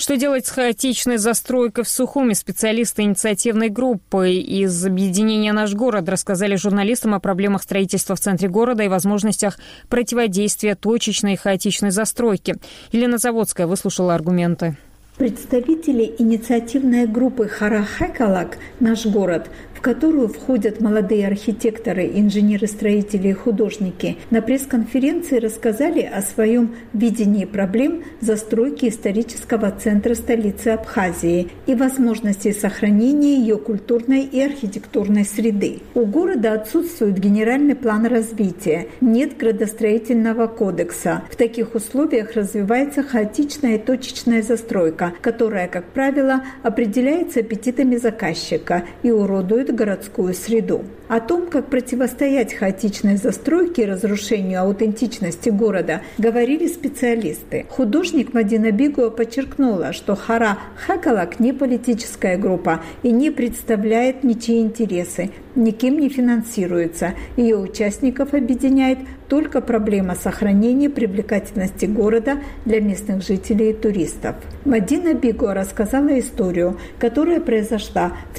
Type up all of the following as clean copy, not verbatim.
Что делать с хаотичной застройкой в Сухуми? Специалисты инициативной группы из объединения «Наш город» рассказали журналистам о проблемах строительства в центре города и возможностях противодействия точечной и хаотичной застройки. Елена Заводская выслушала аргументы. Представители инициативной группы «Хара Хэкалак. Наш город», в которую входят молодые архитекторы, инженеры-строители и художники, на пресс-конференции рассказали о своем видении проблем застройки исторического центра столицы Абхазии и возможности сохранения ее культурной и архитектурной среды. У города отсутствует генеральный план развития, нет градостроительного кодекса. В таких условиях развивается хаотичная и точечная застройка, которая, как правило, определяется аппетитами заказчика и уродует городскую среду. О том, как противостоять хаотичной застройке и разрушению аутентичности города, говорили специалисты. Художник Мадина Бигуа подчеркнула, что Хара Хэкалак не политическая группа и не представляет ничьи интересы, никем не финансируется. Ее участников объединяет только проблема сохранения привлекательности города для местных жителей и туристов. Мадина Бигуа рассказала историю, которая произошла в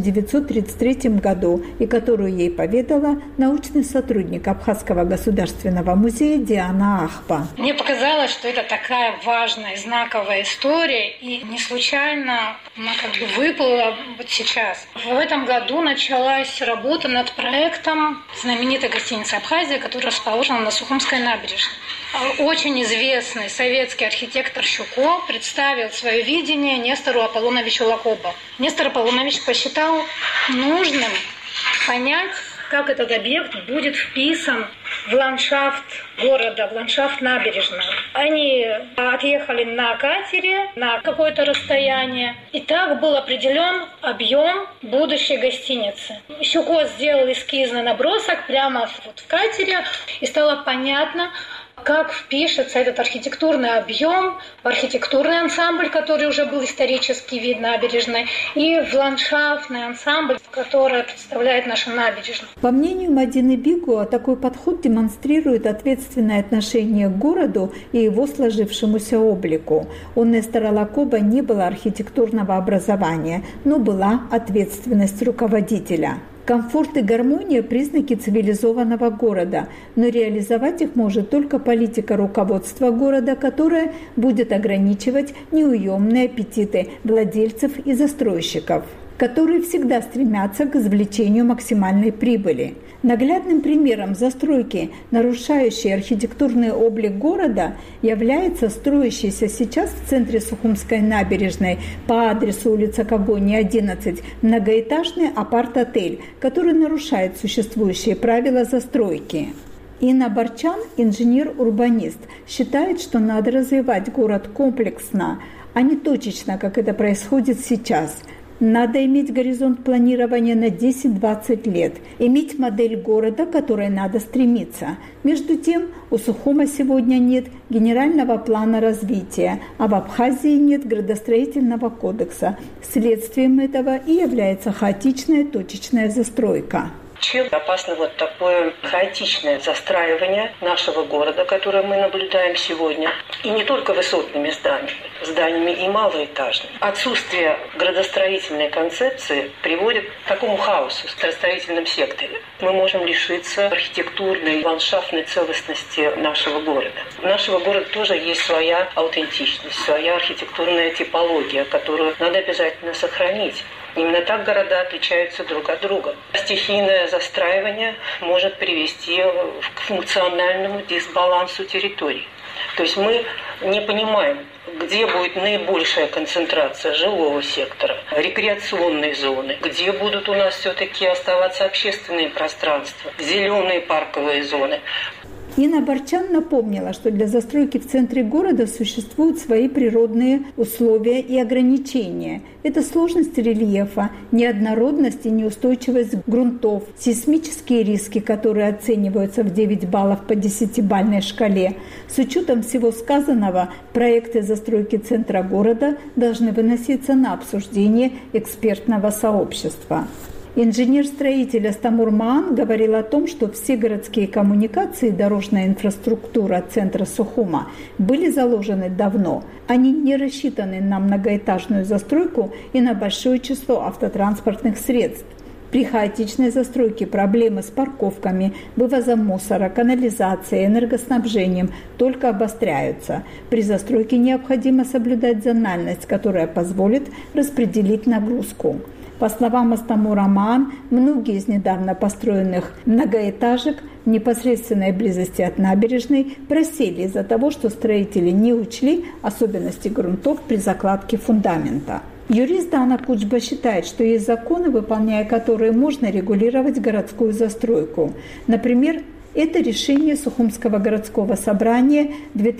1933 году и которую ей поведала научный сотрудник Абхазского государственного музея Диана Ахпа. Мне показалось, что это такая важная, знаковая история, и не случайно она выплыла вот сейчас. В этом году началась работа над проектом знаменитой гостиницы «Абхазия», которая расположена на Сухумской набережной. Очень известный советский архитектор Щуко представил свое видение Нестору Аполлоновичу Лакоба. Нестор Аполлонович посчитал нужным понять, как этот объект будет вписан в ландшафт города, в ландшафт набережной. Они отъехали на катере на какое-то расстояние, и так был определен объем будущей гостиницы. Щуко сделал эскизный набросок прямо в катере, и стало понятно, как впишется этот архитектурный объем в архитектурный ансамбль, который уже был исторический вид набережной, и в ландшафтный ансамбль, который представляет нашу набережную. По мнению Мадины Бигуа, такой подход демонстрирует ответственное отношение к городу и его сложившемуся облику. У Нестора Лакоба не было архитектурного образования, но была ответственность руководителя. Комфорт и гармония – признаки цивилизованного города, но реализовать их может только политика руководства города, которая будет ограничивать неуемные аппетиты владельцев и застройщиков, которые всегда стремятся к извлечению максимальной прибыли. Наглядным примером застройки, нарушающей архитектурный облик города, является строящийся сейчас в центре Сухумской набережной по адресу улица Когони, 11, многоэтажный апарт-отель, который нарушает существующие правила застройки. Инна Барчан, инженер-урбанист, считает, что надо развивать город комплексно, а не точечно, как это происходит сейчас. Надо иметь горизонт планирования на 10-20 лет, иметь модель города, к которой надо стремиться. Между тем, у Сухума сегодня нет генерального плана развития, а в Абхазии нет градостроительного кодекса. Следствием этого и является хаотичная точечная застройка. Чем опасно вот такое хаотичное застраивание нашего города, которое мы наблюдаем сегодня, и не только высотными зданиями и малоэтажными. Отсутствие градостроительной концепции приводит к такому хаосу в градостроительном секторе. Мы можем лишиться архитектурной, ландшафтной целостности нашего города. У нашего города тоже есть своя аутентичность, своя архитектурная типология, которую надо обязательно сохранить. Именно так города отличаются друг от друга. Стихийное застраивание может привести к функциональному дисбалансу территорий. То есть мы не понимаем, где будет наибольшая концентрация жилого сектора, рекреационной зоны, где будут у нас все-таки оставаться общественные пространства, зеленые парковые зоны. Инна Барчан напомнила, что для застройки в центре города существуют свои природные условия и ограничения. Это сложность рельефа, неоднородность и неустойчивость грунтов, сейсмические риски, которые оцениваются в 9 баллов по 10-бальной шкале. С учетом всего сказанного, проекты застройки центра города должны выноситься на обсуждение экспертного сообщества. Инженер-строитель Астамур Маан говорил о том, что все городские коммуникации и дорожная инфраструктура центра Сухума были заложены давно. Они не рассчитаны на многоэтажную застройку и на большое число автотранспортных средств. При хаотичной застройке проблемы с парковками, вывозом мусора, канализацией, энергоснабжением только обостряются. При застройке необходимо соблюдать зональность, которая позволит распределить нагрузку. По словам Астамура Маан, многие из недавно построенных многоэтажек в непосредственной близости от набережной просели из-за того, что строители не учли особенности грунтов при закладке фундамента. Юрист Дана Кучба считает, что есть законы, выполняя которые можно регулировать городскую застройку. Например, это решение Сухумского городского собрания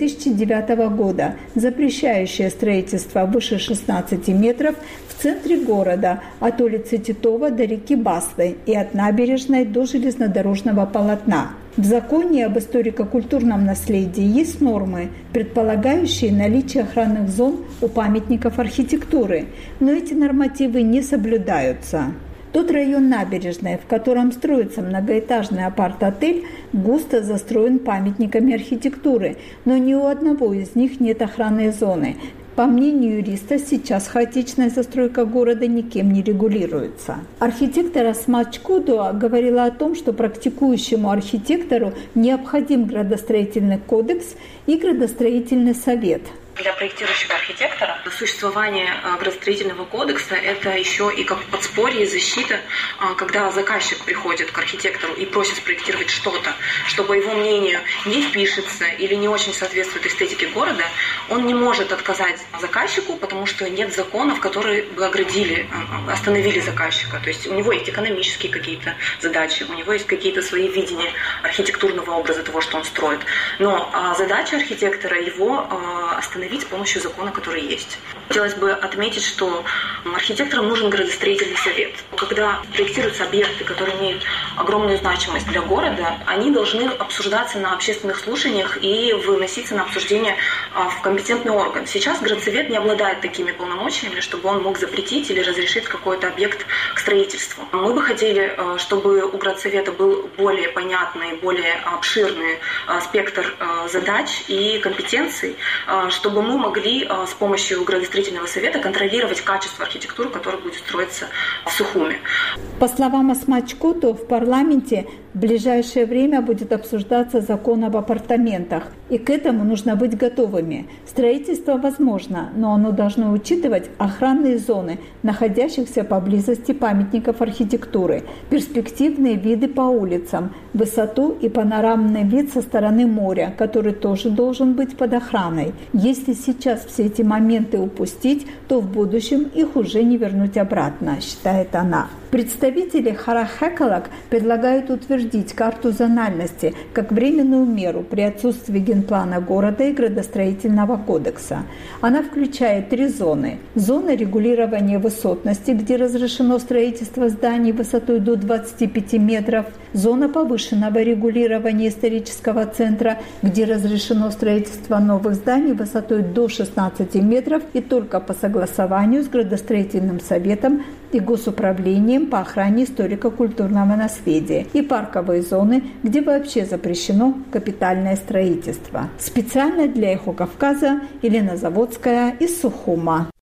2009 года, запрещающее строительство выше 16 метров в центре города от улицы Титова до реки Баслы и от набережной до железнодорожного полотна. В законе об историко-культурном наследии есть нормы, предполагающие наличие охранных зон у памятников архитектуры, но эти нормативы не соблюдаются. Тот район набережной, в котором строится многоэтажный апарт-отель, густо застроен памятниками архитектуры, но ни у одного из них нет охранной зоны. По мнению юриста, сейчас хаотичная застройка города никем не регулируется. Архитектор Асмат Чкудуа говорила о том, что практикующему архитектору необходим градостроительный кодекс и градостроительный совет. Для проектирующего архитектора существование градостроительного кодекса – это еще и как подспорье и защита, когда заказчик приходит к архитектору и просит спроектировать что-то, чтобы его мнению не впишется или не очень соответствует эстетике города, он не может отказать заказчику, потому что нет законов, которые бы оградили, остановили заказчика. То есть у него есть экономические какие-то задачи, у него есть какие-то свои видения архитектурного образа того, что он строит. Но задача архитектора его остановить с помощью закона, который есть. Хотелось бы отметить, что архитекторам нужен градостроительный совет. Когда проектируются объекты, которые имеют огромную значимость для города, они должны обсуждаться на общественных слушаниях и выноситься на обсуждение в компетентный орган. Сейчас градсовет не обладает такими полномочиями, чтобы он мог запретить или разрешить какой-то объект к строительству. Мы бы хотели, чтобы у градсовета был более понятный, более обширный спектр задач и компетенций, чтобы мы могли с помощью градостроительного совета контролировать качество архитектуры, которая будет строиться в Сухуме. По словам Асмат Чкудуа, в парламенте в ближайшее время будет обсуждаться закон об апартаментах, и к этому нужно быть готовыми. Строительство возможно, но оно должно учитывать охранные зоны, находящихся поблизости памятников архитектуры, перспективные виды по улицам, высоту и панорамный вид со стороны моря, который тоже должен быть под охраной. Если сейчас все эти моменты упустить, то в будущем их уже не вернуть обратно, считает она. Представители Харахекалак предлагают утвердить карту зональности как временную меру при отсутствии генплана города и градостроительного кодекса. Она включает 3 зоны. Зона регулирования высотности, где разрешено строительство зданий высотой до 25 метров. Зона повышенного регулирования исторического центра, где разрешено строительство новых зданий высотой до 16 метров и только по согласованию с градостроительным советом и госуправлением по охране историко-культурного наследия, и парковые зоны, где вообще запрещено капитальное строительство. Специально для Эхо Кавказа Елена Заводская из Сухума.